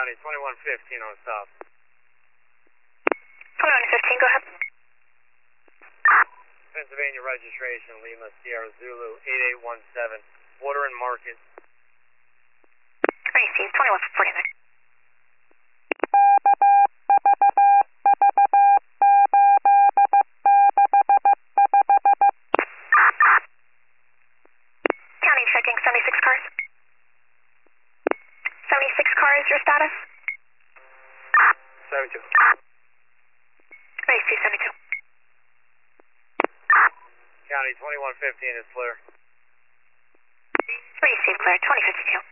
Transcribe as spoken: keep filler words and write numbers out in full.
County, twenty-one fifteen on stop. twenty-one fifteen, go ahead. Pennsylvania registration, Lima Sierra Zulu eight eight one seven, Water and Market. Receive, twenty-one forty-nine. County checking seventy-six cars. seventy-six cars, your status? seventy-two. Receive, seventy-two. County, twenty-one fifteen is clear. Receive, clear, twenty fifty-two.